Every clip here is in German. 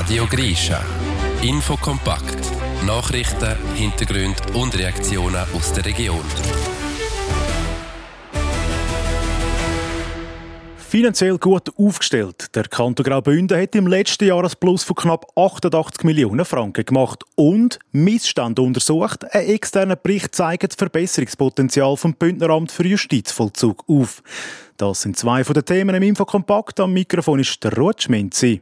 Radio Grischa. Infokompakt. Nachrichten, Hintergründe und Reaktionen aus der Region. Finanziell gut aufgestellt. Der Kanton Graubünden hat im letzten Jahr ein Plus von knapp 88 Millionen Franken gemacht und Missstände untersucht. Ein externer Bericht zeigt das Verbesserungspotenzial vom Bündneramt für Justizvollzug auf. Das sind zwei von den Themen im Infokompakt. Am Mikrofon ist der Ruth Schminzi.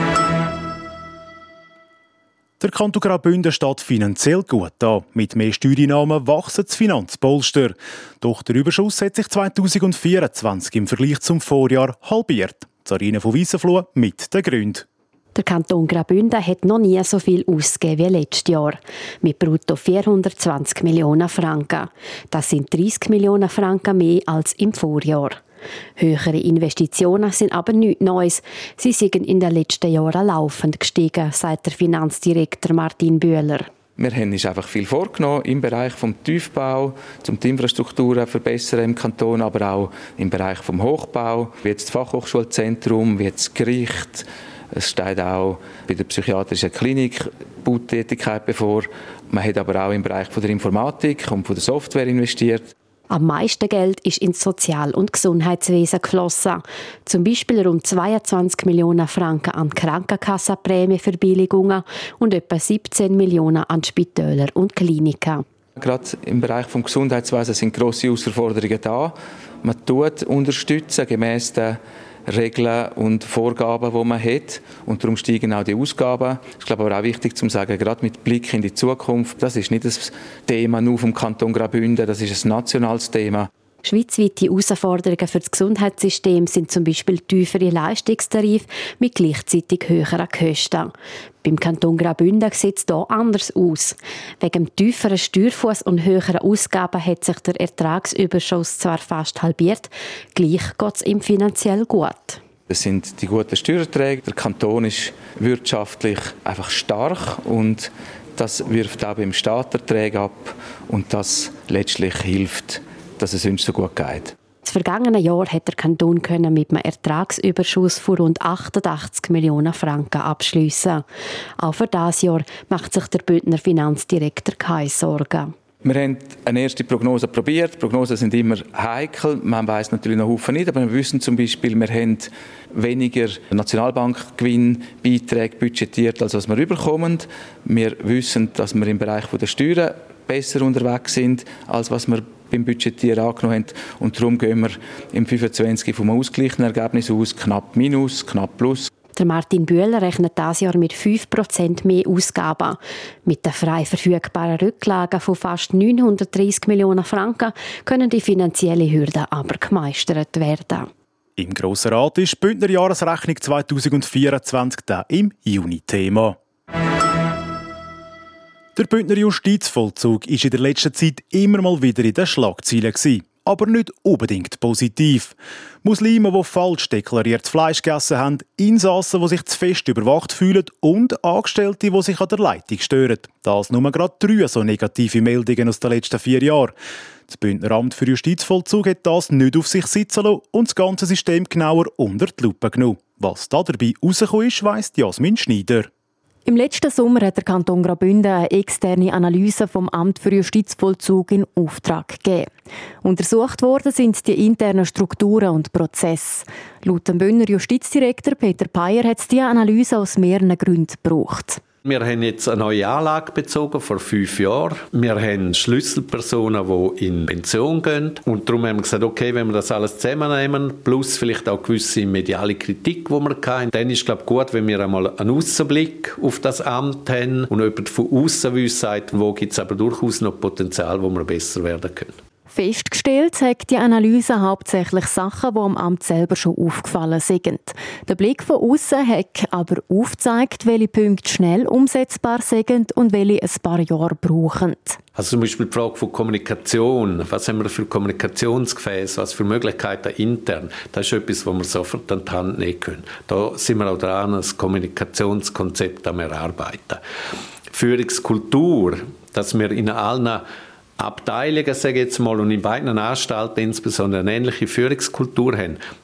Der Kanton Graubünden steht finanziell gut an. Mit mehr Steuereinnahmen wächst das Finanzpolster. Doch der Überschuss hat sich 2024 im Vergleich zum Vorjahr halbiert. Sarina von Wiesenfluh mit den Gründen. Der Kanton Graubünden hat noch nie so viel ausgegeben wie letztes Jahr. Mit brutto 420 Millionen Franken. Das sind 30 Millionen Franken mehr als im Vorjahr. Höhere Investitionen sind aber nichts Neues. Sie sind in den letzten Jahren laufend gestiegen, sagt der Finanzdirektor Martin Bühler. Wir haben uns einfach viel vorgenommen im Bereich des Tiefbau, um die Infrastrukturen verbessern im Kanton, aber auch im Bereich des Hochbau, wie jetzt das Fachhochschulzentrum, wie jetzt das Gericht. Es steht auch bei der psychiatrischen Klinik Bautätigkeit bevor. Man hat aber auch im Bereich der Informatik und der Software investiert. Am meisten Geld ist ins Sozial- und Gesundheitswesen geflossen. Zum Beispiel rund 22 Millionen Franken an Krankenkassenprämieverbilligungen und etwa 17 Millionen an Spitäler und Kliniken. Gerade im Bereich des Gesundheitswesens sind grosse Herausforderungen da. Man unterstützt gemäss den Regeln und Vorgaben, die man hat. Und darum steigen auch die Ausgaben. Ich glaube aber auch wichtig zu sagen, gerade mit Blick in die Zukunft, das ist nicht das Thema nur vom Kanton Graubünden, das ist ein nationales Thema. Schweizweite Herausforderungen für das Gesundheitssystem sind zum Beispiel tiefere Leistungstarife mit gleichzeitig höheren Kosten. Beim Kanton Graubünden sieht es hier anders aus. Wegen dem tieferen Steuerfuss und höheren Ausgaben hat sich der Ertragsüberschuss zwar fast halbiert, gleich geht es ihm finanziell gut. Das sind die guten Steuererträge. Der Kanton ist wirtschaftlich einfach stark und das wirft auch beim Staat Erträge ab und das letztlich hilft, dass es uns so gut geht. Das vergangene Jahr hat der Kanton mit einem Ertragsüberschuss von rund 88 Millionen Franken abschliessen. Auch für dieses Jahr macht sich der Bündner Finanzdirektor keine Sorgen. Wir haben eine erste Prognose probiert. Prognosen sind immer heikel. Man weiss natürlich noch Haufen nicht, aber wir wissen zum Beispiel, wir haben weniger Nationalbankgewinnbeiträge budgetiert, als was wir überkommen. Wir wissen, dass wir im Bereich der Steuern besser unterwegs sind, als was wir beim Budgetieren angenommen haben. Und darum gehen wir im 25 vom ausgeglichenen Ergebnis aus, knapp minus, knapp plus. Der Martin Bühler rechnet dieses Jahr mit 5% mehr Ausgaben. Mit den frei verfügbaren Rücklagen von fast 930 Millionen Franken können die finanziellen Hürden aber gemeistert werden. Im Grossen Rat ist die Bündner Jahresrechnung 2024 im Juni Thema. Der Bündner Justizvollzug war in der letzten Zeit immer mal wieder in den Schlagzeilen. Aber nicht unbedingt positiv. Muslime, die falsch deklariertes Fleisch gegessen haben, Insassen, die sich zu fest überwacht fühlen und Angestellte, die sich an der Leitung stören. Das nur gerade 3 so negative Meldungen aus den letzten 4 Jahren. Das Bündner Amt für Justizvollzug hat das nicht auf sich sitzen lassen und das ganze System genauer unter die Lupe genommen. Was da dabei rausgekommen ist, weiss Jasmin Schneider. Im letzten Sommer hat der Kanton Graubünden eine externe Analyse vom Amt für Justizvollzug in Auftrag gegeben. Untersucht worden sind die internen Strukturen und Prozesse. Laut dem Bündner Justizdirektor Peter Payer hat es diese Analyse aus mehreren Gründen gebraucht. Wir haben jetzt eine neue Anlage bezogen vor 5 Jahren. Wir haben Schlüsselpersonen, die in Pension gehen. Und darum haben wir gesagt, okay, wenn wir das alles zusammennehmen, plus vielleicht auch gewisse mediale Kritik, die wir hatten, dann ist es gut, wenn wir einmal einen Aussenblick auf das Amt haben und jemand von aussen uns sagt, wo gibt es aber durchaus noch Potenzial, wo wir besser werden können. Festgestellt hat die Analyse hauptsächlich Sachen, die am Amt selber schon aufgefallen sind. Der Blick von außen hat aber aufgezeigt, welche Punkte schnell umsetzbar sind und welche ein paar Jahre brauchen. Also zum Beispiel die Frage von Kommunikation. Was haben wir für Kommunikationsgefäße, was für Möglichkeiten intern? Das ist etwas, was wir sofort an die Hand nehmen können. Da sind wir auch dran, ein Kommunikationskonzept am Erarbeiten. Führungskultur, dass wir in allen Abteilungen, sage ich jetzt mal, und in beiden Anstalten insbesondere eine ähnliche Führungskultur haben.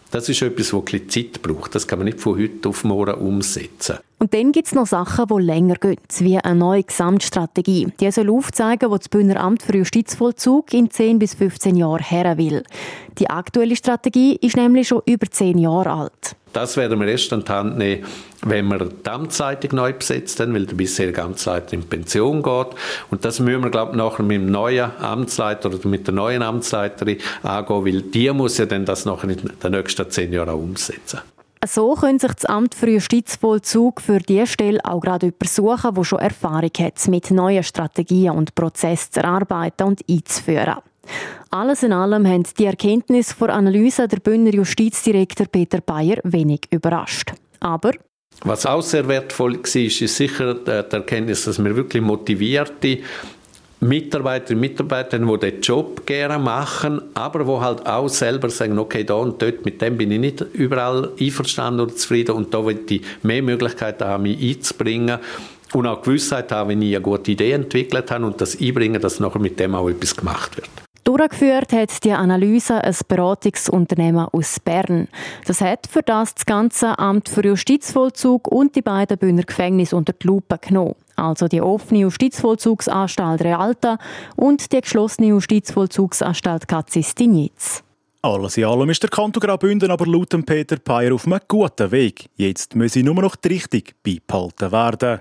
Das ist etwas, das ein bisschen Zeit braucht. Das kann man nicht von heute auf morgen umsetzen. Und dann gibt es noch Sachen, die länger gehen, wie eine neue Gesamtstrategie. Die soll aufzeigen, wo das Bündner Amt für Justizvollzug in 10 bis 15 Jahren her will. Die aktuelle Strategie ist nämlich schon über 10 Jahre alt. Das werden wir erst an die Hand nehmen, wenn wir die Amtsleitung neu besetzt haben, weil der bisherige Amtsleiter in Pension geht. Und das müssen wir, glaube ich, nachher mit dem neuen Amtsleiter oder mit der neuen Amtsleiterin angehen, weil die muss ja dann das nachher in den nächsten 10 Jahren auch umsetzen. So könnte sich das Amt für Justizvollzug für diese Stelle auch gerade jemanden suchen, der schon Erfahrung hat, mit neuen Strategien und Prozessen zu erarbeiten und einzuführen. Alles in allem haben die Erkenntnisse der Analyse der Bündner Justizdirektor Peter Payer wenig überrascht. Aber was auch sehr wertvoll war, ist sicher die Erkenntnis, dass wir wirklich motivierte Mitarbeiterinnen und Mitarbeiter, die diesen Job gerne machen, aber die halt auch selber sagen, okay, da und dort, mit dem bin ich nicht überall einverstanden oder zufrieden und da will ich mehr Möglichkeiten haben, mich einzubringen und auch Gewissheit haben, wenn ich eine gute Idee entwickelt habe und das einbringen, dass nachher mit dem auch etwas gemacht wird. Durchgeführt hat die Analyse ein Beratungsunternehmen aus Bern. Das hat für das ganze Amt für Justizvollzug und die beiden Bündner Gefängnisse unter die Lupe genommen. Also die offene Justizvollzugsanstalt Realta und die geschlossene Justizvollzugsanstalt Katzis-Dignitz. Alles in allem ist der Kanton Graubünden aber laut Peter Payer auf einem guten Weg. Jetzt müsse nur noch die Richtung beibehalten werden.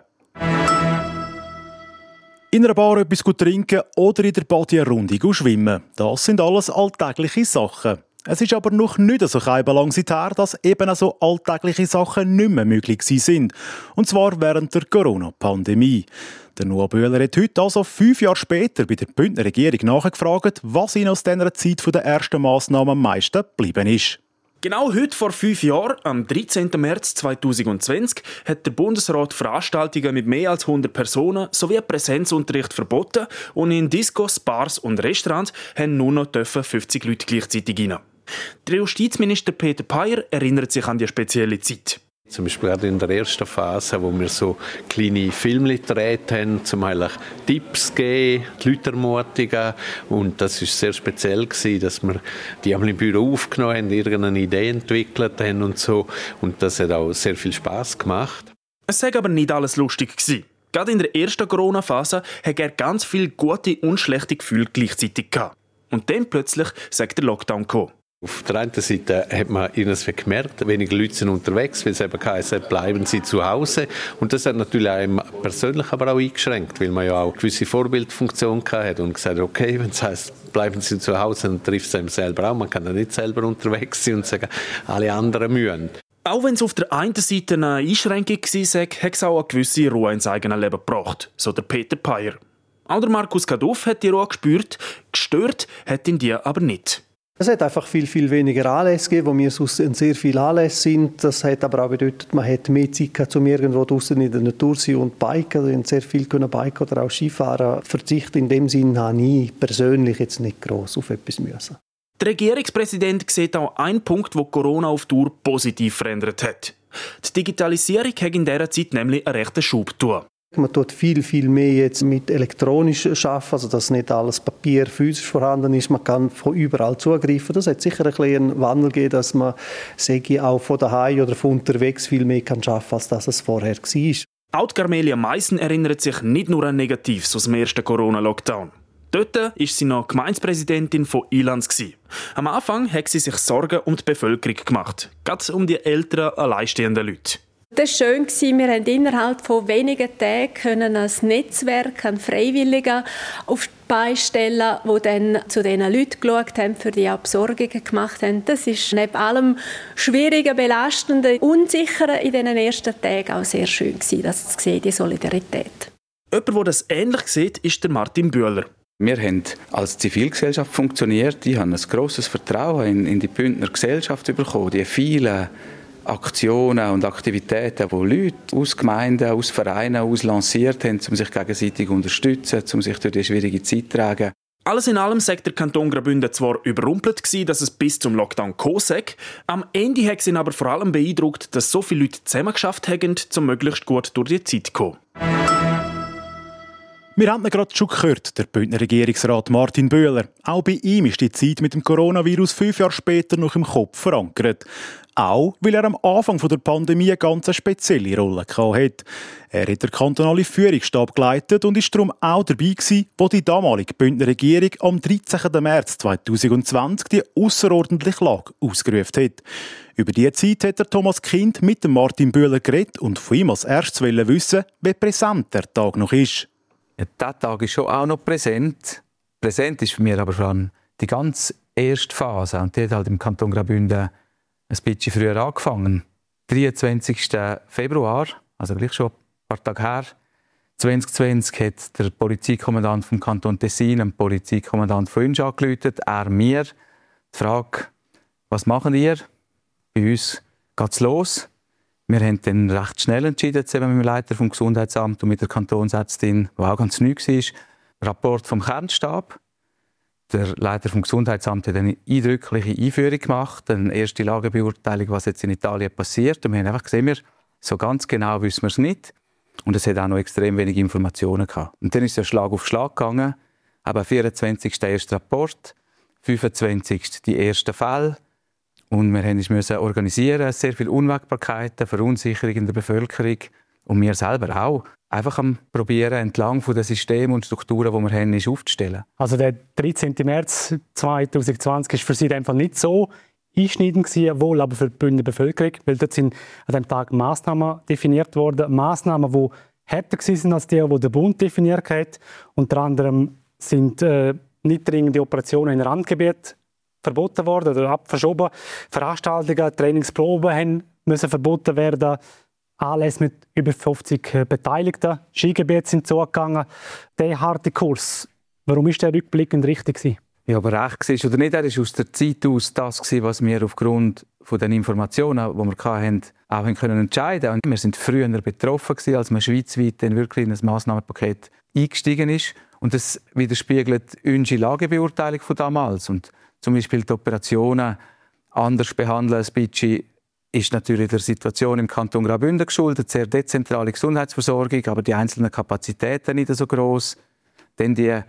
In einer Bar etwas trinken oder in der Badi eine Runde schwimmen. Das sind alles alltägliche Sachen. Es ist aber noch nicht so lang her, dass eben so alltägliche Sachen nicht mehr möglich sind. Und zwar während der Corona-Pandemie. Der Noah Böhler hat heute, also 5 Jahre später, bei der Bündner Regierung nachgefragt, was ihnen aus dieser Zeit der ersten Massnahmen am meisten geblieben ist. Genau heute vor 5 Jahren, am 13. März 2020, hat der Bundesrat Veranstaltungen mit mehr als 100 Personen sowie Präsenzunterricht verboten und in Discos, Bars und Restaurants haben nur noch 50 Leute gleichzeitig rein. Der Justizminister Peter Payer erinnert sich an die spezielle Zeit. Zum Beispiel gerade in der ersten Phase, wo wir so kleine Filme gedreht haben, zum Beispiel Tipps geben, die Leute ermutigen. Und das war sehr speziell, dass wir die einmal im Büro aufgenommen haben, irgendeine Idee entwickelt haben und so. Und das hat auch sehr viel Spass gemacht. Es war aber nicht alles lustig gewesen. Gerade in der ersten Corona-Phase hat er ganz viele gute und schlechte Gefühle gleichzeitig gehabt. Und dann plötzlich sagt der Lockdown gekommen. Auf der einen Seite hat man irgendwie gemerkt, weniger Leute sind unterwegs, weil es eben heisst, bleiben sie zu Hause. Und das hat natürlich einem persönlich aber auch eingeschränkt, weil man ja auch eine gewisse Vorbildfunktion hatte und gesagt hat, okay, wenn es heisst, bleiben sie zu Hause, dann trifft es einem selber auch. Man kann ja nicht selber unterwegs sein und sagen, alle anderen müssen. Auch wenn es auf der einen Seite eine Einschränkung war, hat es auch eine gewisse Ruhe ins eigene Leben gebracht, so der Peter Payer. Auch der Markus Kaduff hat die Ruhe gespürt, gestört hat ihn die aber nicht. Es hat einfach viel weniger Anlässe gegeben, wo wir sonst sehr viele Anlässe sind. Das hat aber auch bedeutet, man hat mehr Zeit gehabt, um irgendwo draußen in der Natur zu sein und biken. Wir haben sehr viel biken oder auch Skifahren. Verzicht in dem Sinne habe ich persönlich jetzt nicht gross auf etwas müssen. Der Regierungspräsident sieht auch einen Punkt, wo Corona auf Dauer positiv verändert hat. Die Digitalisierung hat in dieser Zeit nämlich einen rechten Schub getan. Man tut viel mehr jetzt mit elektronisch arbeiten, also dass nicht alles Papier physisch vorhanden ist. Man kann von überall zugreifen. Das hat sicher einen Wandel gegeben, dass man auch von daheim oder von unterwegs viel mehr arbeiten kann, als das es vorher war. Auch Carmelia Meissen erinnert sich nicht nur an Negatives aus dem ersten Corona-Lockdown. Dort war sie noch Gemeindepräsidentin von Ilanz. Am Anfang hat sie sich Sorgen um die Bevölkerung gemacht, gerade um die älteren, alleinstehenden Leute. Das war schön. Wir konnten innerhalb von wenigen Tagen ein Netzwerk an Freiwilligen auf die Beine stellen, die dann zu den Leuten geschaut haben, für die Absorgungen gemacht haben. Das ist neben allem Schwierigen, Belastenden, Unsicheren in diesen ersten Tagen auch sehr schön gewesen, das zu sehen, die Solidarität. Jemand, der das ähnlich sieht, ist der Martin Bühler. Wir haben als Zivilgesellschaft funktioniert. Ich habe ein grosses Vertrauen in die Bündner Gesellschaft bekommen. Die vielen Aktionen und Aktivitäten, die Leute aus Gemeinden, aus Vereinen aus lanciert haben, um sich gegenseitig zu unterstützen, um sich durch die schwierige Zeit zu tragen. Alles in allem sagt der Kanton Graubünden zwar überrumpelt gewesen, dass es bis zum Lockdown gekommen sei. Am Ende hat es ihn aber vor allem beeindruckt, dass so viele Leute zusammengeschafft haben, um möglichst gut durch die Zeit zu kommen. Wir haben ihn gerade schon gehört, der Bündner Regierungsrat Martin Böhler. Auch bei ihm ist die Zeit mit dem Coronavirus 5 Jahre später noch im Kopf verankert. Auch, weil er am Anfang der Pandemie eine ganz spezielle Rolle hatte. Er hat den kantonalen Führungsstab geleitet und ist darum auch dabei gewesen, wo die damalige Bündner Regierung am 13. März 2020 die ausserordentliche Lage ausgerufen hat. Über diese Zeit hat der Thomas Kind mit dem Martin Böhler geredet und von ihm als erstes wissen, wie präsent der Tag noch ist. Ja, dieser Tag ist schon auch noch präsent. Präsent ist für mich aber vor allem die ganz erste Phase. Und die hat halt im Kanton Graubünden ein bisschen früher angefangen. 23. Februar, also gleich schon ein paar Tage her, 2020 hat der Polizeikommandant vom Kanton Tessin, ein Polizeikommandant von uns angerufen, er mir. Die Frage, was machen ihr? Bei uns geht es los. Wir haben dann recht schnell entschieden, zusammen mit dem Leiter vom Gesundheitsamt und mit der Kantonsärztin, die auch ganz neu war, Rapport vom Kernstab. Der Leiter vom Gesundheitsamt hat eine eindrückliche Einführung gemacht, eine erste Lagebeurteilung, was jetzt in Italien passiert. Und wir haben einfach gesehen, so ganz genau wissen wir es nicht. Und es hat auch noch extrem wenig Informationen gehabt. Und dann ist es ja Schlag auf Schlag gegangen. Aber 24. der erste Rapport, 25. die ersten Fälle. Und wir mussten organisieren, sehr viele Unwägbarkeiten, Verunsicherung in der Bevölkerung. Und wir selber auch. Einfach am Probieren, entlang von den Systemen und Strukturen, die wir haben, ist aufzustellen. Also der 13. März 2020 war für Sie einfach nicht so einschneidend gewesen, wohl aber für die Bündner Bevölkerung, weil dort sind an diesem Tag Massnahmen definiert worden. Massnahmen, die härter waren als die der Bund definiert hat. Unter anderem sind nicht dringende Operationen in Randgebieten verboten worden oder verschoben. Veranstaltungen, Trainingsproben müssen verboten werden. Anlässe mit über 50 Beteiligten. Skigebiete sind zugegangen. Der harte Kurs, warum war der rückblickend richtig? Ja, aber recht war oder nicht, er war aus der Zeit aus das, was wir aufgrund von den Informationen, die wir hatten, auch entscheiden können. Wir waren früher betroffen, als man schweizweit dann wirklich in ein Massnahmenpaket eingestiegen ist. Und das widerspiegelt unsere Lagebeurteilung von damals. Und zum Beispiel die Operationen anders behandeln, ein bisschen ist natürlich der Situation im Kanton Graubünden geschuldet. Sehr dezentrale Gesundheitsversorgung, aber die einzelnen Kapazitäten nicht so gross. Dann die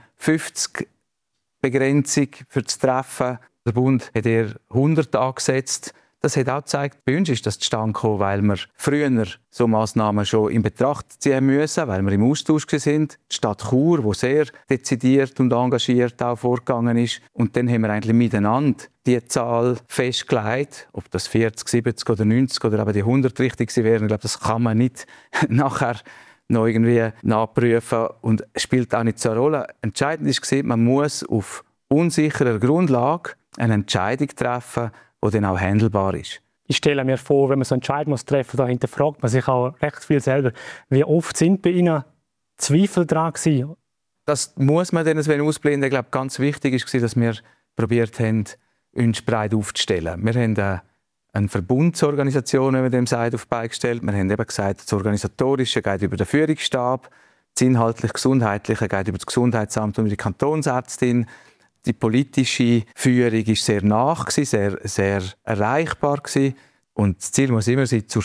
50-Begrenzung für das Treffen. Der Bund hat eher 100 angesetzt. Das hat auch gezeigt, bei uns ist das zustande gekommen, weil wir früher so Massnahmen schon in Betracht ziehen müssen, weil wir im Austausch waren. Die Stadt Chur, die sehr dezidiert und engagiert auch vorgegangen ist. Und dann haben wir eigentlich miteinander die Zahl festgelegt, ob das 40, 70 oder 90 oder eben die 100 richtig wären. Ich glaube, das kann man nicht nachher noch irgendwie nachprüfen und spielt auch nicht so eine Rolle. Entscheidend ist, man muss auf unsicherer Grundlage eine Entscheidung treffen, die dann auch handelbar ist. Ich stelle mir vor, wenn man so eine Entscheidung treffen muss, da hinterfragt man sich auch recht viel selber. Wie oft sind bei Ihnen Zweifel dran gewesen? Das muss man dann ausblenden. Ich glaube, ganz wichtig war, dass wir probiert haben, uns breit aufzustellen. Wir haben eine Verbundsorganisation, wenn man dem sagt, auf die Beine gestellt. Wir haben eben gesagt, das Organisatorische geht über den Führungsstab, das Inhaltlich-Gesundheitliche geht über das Gesundheitsamt und über die Kantonsärztin. Die politische Führung war sehr nah, sehr erreichbar. Und das Ziel muss immer sein, zur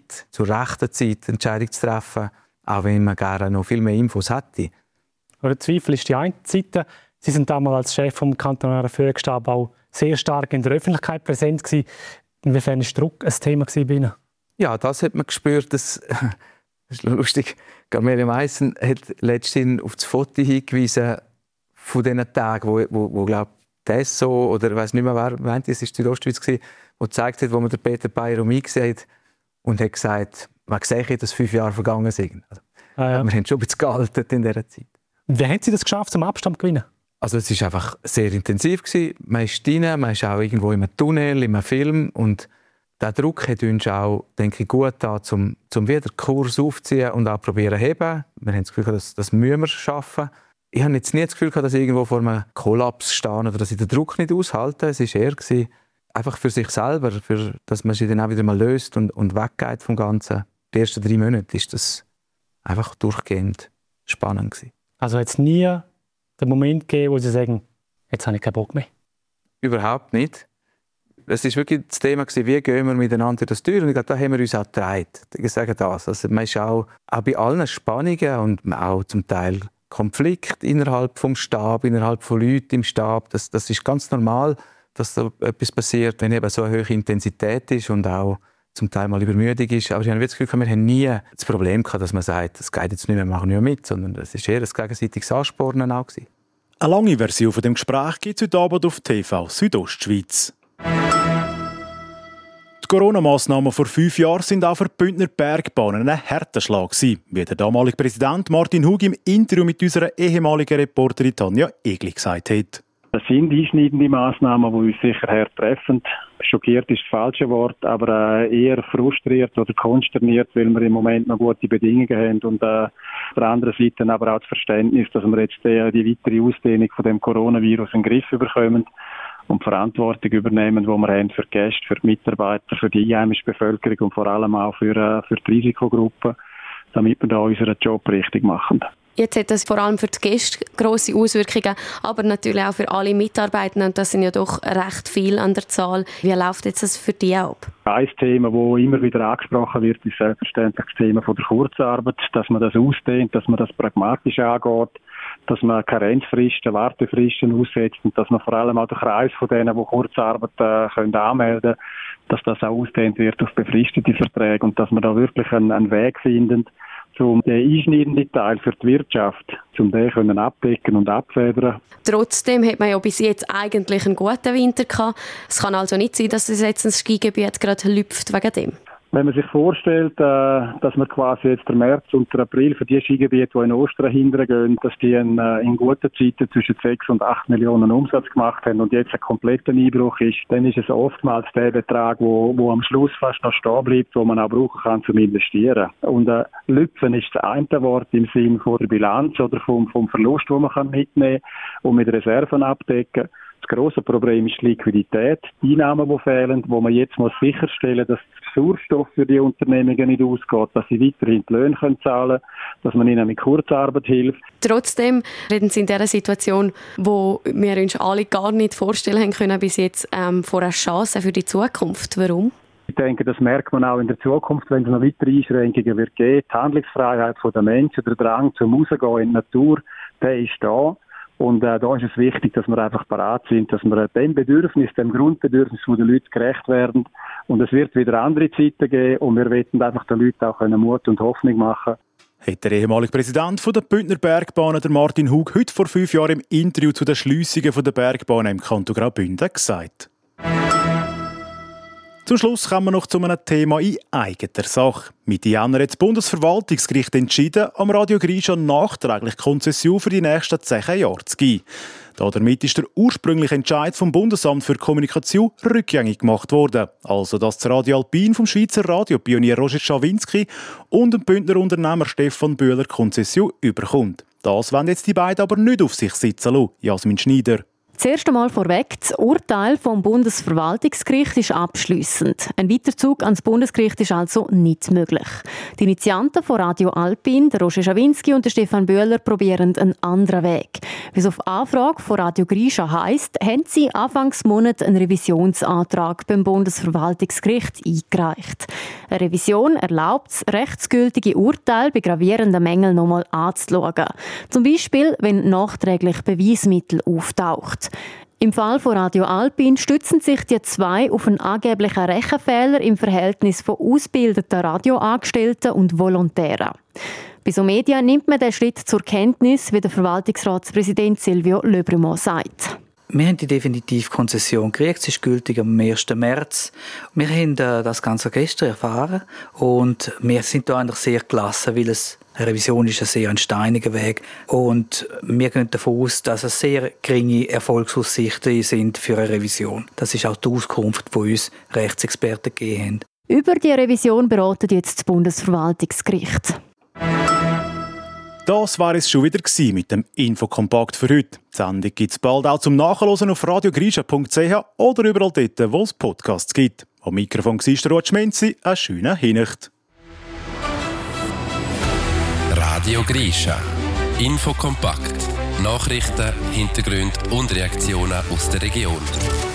rechten Zeit Entscheidungen zu treffen, auch wenn man gerne noch viel mehr Infos hätte. Der Zweifel ist die eine Seite. Sie sind damals als Chef vom kantonalen Führungsstab auch sehr stark in der Öffentlichkeit präsent gewesen. Inwiefern war Druck ein Thema bei Ihnen? Ja, das hat man gespürt. Das ist lustig. Gamelia Meissen hat letztens auf das Foto hingewiesen von diesen Tagen, wo glaube das so, oder ich weiss nicht mehr, wer meint, es war die Ostschweiz, wo gezeigt hat, wo man den Peter Bayer gesehen hat und hat gesagt, man sieht, dass 5 Jahre vergangen sind. Also, ja. Wir haben schon ein bisschen gealtert in dieser Zeit. Wie haben Sie das geschafft, zum Abstand zu gewinnen? Also es war einfach sehr intensiv. Man ist drin, man ist auch irgendwo in einem Tunnel, in einem Film. Und der Druck hat uns auch, denke ich, gut getan, um wieder den Kurs aufzuziehen und auch probieren zu heben. Wir haben das Gefühl, das müssen wir schaffen. Ich habe jetzt nie das Gefühl, dass ich irgendwo vor einem Kollaps stehe oder dass ich den Druck nicht aushalte. Es war eher einfach für sich selber, dass man sich dann auch wieder mal löst und weggeht vom Ganzen. Die ersten 3 Monate war das einfach durchgehend spannend gewesen. Also hat es nie den Moment gegeben, wo Sie sagen, jetzt habe ich keinen Bock mehr? Überhaupt nicht. Es war wirklich das Thema, wie gehen wir miteinander das durch. Und ich glaube, da haben wir uns auch getragen. Ich sage das. Also man ist auch bei allen Spannungen und auch zum Teil Konflikt innerhalb vom Stab, innerhalb von Leuten im Stab. Das ist ganz normal, dass so etwas passiert, wenn eben so eine hohe Intensität ist und auch zum Teil mal Übermüdung ist. Aber ich habe das Gefühl, wir haben nie das Problem gehabt, dass man sagt, das geht jetzt nicht mehr, wir machen nicht mehr mit, sondern das war eher ein gegenseitiges Anspornen auch. Eine lange Version von dem Gespräch gibt es heute Abend auf TV Südostschweiz. Die Corona-Massnahmen vor 5 Jahren sind auch für die Bündner Bergbahnen ein harter Schlag gewesen, wie der damalige Präsident Martin Hug im Interview mit unserer ehemaligen Reporterin Tanja Egli gesagt hat. Das sind einschneidende Massnahmen, die uns sicher hart treffen. Schockiert ist das falsche Wort, aber eher frustriert oder konsterniert, weil wir im Moment noch gute Bedingungen haben und auf der anderen Seite aber auch das Verständnis, dass wir jetzt die weitere Ausdehnung von dem Coronavirus in den Griff bekommen und die Verantwortung übernehmen, die wir haben für die Gäste, für die Mitarbeiter, für die einheimische Bevölkerung und vor allem auch für die Risikogruppen, damit wir da unseren Job richtig machen. Jetzt hat das vor allem für die Gäste grosse Auswirkungen, aber natürlich auch für alle Mitarbeitenden. Und das sind ja doch recht viel an der Zahl. Wie läuft jetzt das für die ab? Ein Thema, das immer wieder angesprochen wird, ist selbstverständlich das Thema der Kurzarbeit, dass man das ausdehnt, dass man das pragmatisch angeht, dass man Karenzfristen, Wartefristen aussetzt und dass man vor allem auch den Kreis von denen, die Kurzarbeit können anmelden können, dass das auch ausdehnt wird auf befristete Verträge und dass man da wirklich einen Weg findet, um den einschneidenden Teil für die Wirtschaft, um den abdecken und abfedern. Trotzdem hat man ja bis jetzt eigentlich einen guten Winter gehabt. Es kann also nicht sein, dass es jetzt ein Skigebiet gerade lüpft wegen dem. Wenn man sich vorstellt, dass man quasi jetzt der März und der April für die Skigebiete, die in Ostern hingehen, dass die in guten Zeiten zwischen 6 und 8 Millionen Umsatz gemacht haben und jetzt ein kompletter Einbruch ist, dann ist es oftmals der Betrag, wo am Schluss fast noch stehen bleibt, wo man auch brauchen kann zum Investieren. Und lüpfen ist das eine Wort im Sinne von der Bilanz oder vom Verlust, den man mitnehmen kann und mit Reserven abdecken. Das grosse Problem ist die Liquidität, die Einnahmen, die fehlen, wo man jetzt muss sicherstellen, dass der Sauerstoff für die Unternehmungen nicht ausgeht, dass sie weiterhin die Löhne zahlen können, dass man ihnen mit Kurzarbeit hilft. Trotzdem reden Sie in dieser Situation, wo wir uns alle gar nicht vorstellen können bis jetzt, vor einer Chance für die Zukunft. Warum? Ich denke, das merkt man auch in der Zukunft, wenn es noch weitere Einschränkungen wird geben. Die Handlungsfreiheit der Menschen, der Drang zum Rausgehen in die Natur, der ist da. Und da ist es wichtig, dass wir einfach bereit sind, dass wir dem Bedürfnis, dem Grundbedürfnis der Leute gerecht werden. Und es wird wieder andere Zeiten geben und wir wollen einfach den Leuten auch Mut und Hoffnung machen. Hat der ehemalige Präsident der Bündner Bergbahnen, der Martin Hug, heute vor 5 Jahren im Interview zu den Schliessungen der Bergbahnen im Kanton Graubünden gesagt. Zum Schluss kommen wir noch zu einem Thema in eigener Sache. Mitte Januar hat das Bundesverwaltungsgericht entschieden, am Radio Grischa nachträglich Konzession für die nächsten 10 Jahre zu geben. Damit ist der ursprüngliche Entscheid vom Bundesamt für Kommunikation rückgängig gemacht worden. Also, dass das Radio Alpin vom Schweizer Radiopionier Roger Schawinski und dem Bündner Unternehmer Stefan Bühler Konzession überkommt. Das wollen jetzt die beiden aber nicht auf sich sitzen lassen. Jasmin Schneider. Zuerst einmal vorweg, das Urteil vom Bundesverwaltungsgericht ist abschliessend. Ein Weiterzug ans Bundesgericht ist also nicht möglich. Die Initianten von Radio Alpin, der Roger Schawinski und der Stefan Bühler, probieren einen anderen Weg. Wie es auf Anfrage von Radio Grischa heisst, haben sie Anfangs Monat einen Revisionsantrag beim Bundesverwaltungsgericht eingereicht. Eine Revision erlaubt es, rechtsgültige Urteile bei gravierenden Mängeln nochmal anzuschauen. Zum Beispiel, wenn nachträglich Beweismittel auftaucht. Im Fall von Radio Alpin stützen sich die zwei auf einen angeblichen Rechenfehler im Verhältnis von ausgebildeten Radioangestellten und Volontären. Bei so Medien nimmt man den Schritt zur Kenntnis, wie der Verwaltungsratspräsident Silvio Löbrumont sagt. Wir haben die Definitivkonzession gekriegt, sie ist gültig am 1. März. Wir haben das Ganze gestern erfahren und wir sind da eigentlich sehr gelassen, weil eine Revision ist ein sehr steiniger Weg und wir gehen davon aus, dass es sehr geringe Erfolgsaussichten sind für eine Revision. Das ist auch die Auskunft, die uns Rechtsexperten gegeben haben. Über die Revision beratet jetzt das Bundesverwaltungsgericht. Das war es schon wieder mit dem Infokompakt für heute. Die Sendung gibt es bald auch zum Nachhören auf radiogrischa.ch oder überall dort, wo es Podcasts gibt. Am Mikrofon war Ruth Schmenzi. Eine schöne Hinnacht. Radio Grischa. Infokompakt. Nachrichten, Hintergründe und Reaktionen aus der Region.